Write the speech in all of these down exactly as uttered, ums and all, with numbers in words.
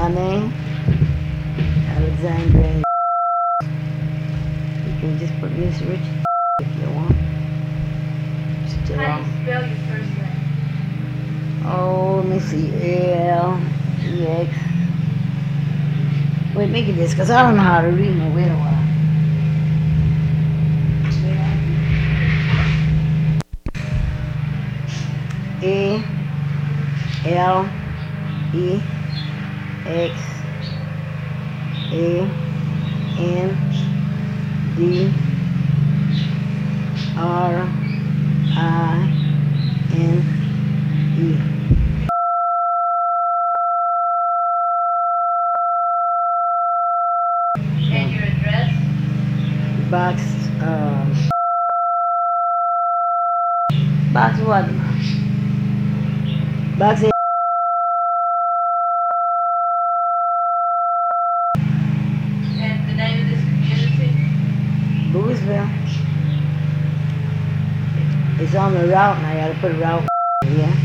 My name, Alexandra. You can just put Miss Rich if you want. Still How on. do you spell your first name? Oh, let me see. L E X. Wait, make it this, because I don't know how to read no way. A L E X A N D R I N E. And your address? Box, um, box what? Box A. And the name of this community? Boothville. It's on the route, and I gotta put route here.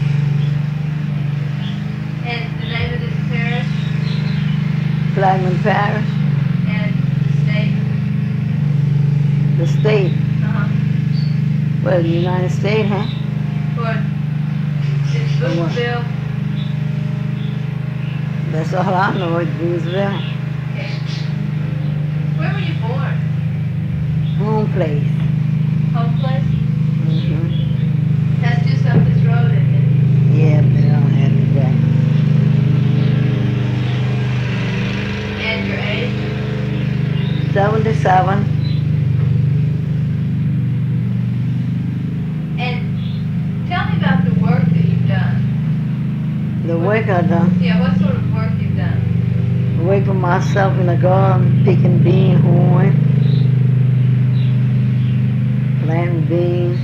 And the name of this parish? Flagman Parish. And the state? The state. Uh-huh. Well, the United States, huh? For, it's For what? Boothville? That's all I know, it's Boothville. Okay. Where were you born? Home place. Home place? Mm-hmm. That's just up this road, isn't it? Yeah, but I don't have it back. And your age? seventy-seven. And tell me about the work that you've done. The work I done. Yeah, what sort of work you've done? Work for myself in the garden, picking bean, hoeing, planting beans.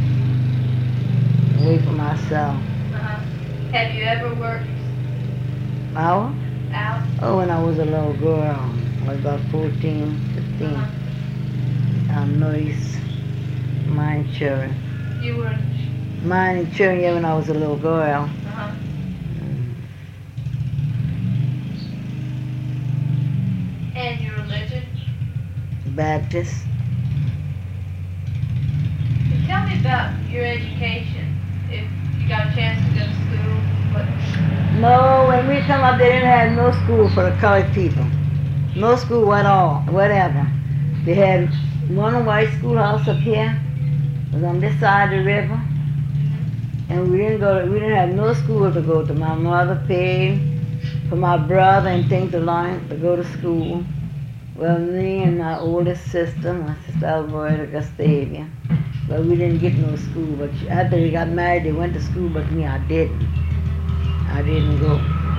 Work for myself. Uh-huh. Have you ever worked Hour? out? Oh, when I was a little girl, I was about fourteen, fifteen. Uh-huh. I nursed mine children. You were, Mine children, yeah, when I was a little girl. uh-huh. And your religion? Baptist. Tell me about your education. If you got a chance to go to school, what? No, when we come up, they didn't have no school for the colored people. No school at all, whatever. They had one white schoolhouse up here, was on this side of the river, and we didn't go. To, we didn't have no school to go to. My mother paid for my brother and things to learn to go to school. Well, me and my oldest sister, my sister Alberta Gustavia, but we didn't get no school. But she, after we got married, they went to school, but me, I didn't. I didn't go.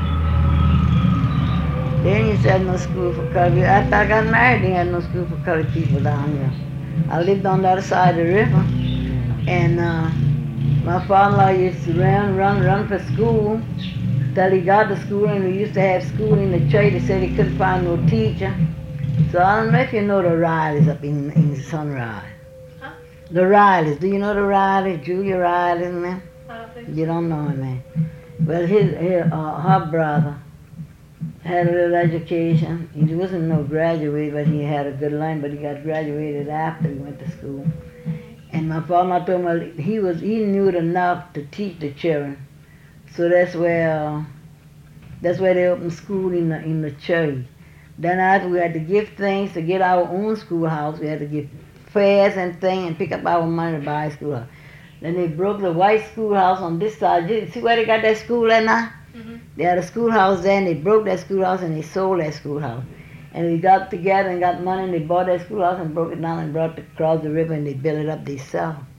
They didn't used to have no school for colored people. After I got married, they had no school for colored people down here. I lived on the other side of the river, and uh, my father-in-law used to run, run, run for school till he got to school, and we used to have school in the church. They said he couldn't find no teacher. So I don't know if you know the Rileys up in, in Sunrise. Huh? The Rileys. Do you know the Rileys? Julia Riley and them? I don't think You don't know him, man. Well, his, his uh, her brother had a little education. He wasn't no graduate, but he had a good line. But he got graduated after he went to school. And my father told me well, he was he knew enough to teach the children. So that's where uh, that's where they opened school in the in the church. Then after we had to give things to get our own schoolhouse, we had to give fares and things and pick up our money to buy a schoolhouse. Then they broke the white schoolhouse on this side. You see where they got that school at now? Mm-hmm. They had a schoolhouse there, and they broke that schoolhouse and they sold that schoolhouse. And we got together and got money and they bought that schoolhouse and broke it down and brought it across the river and they built it up themselves.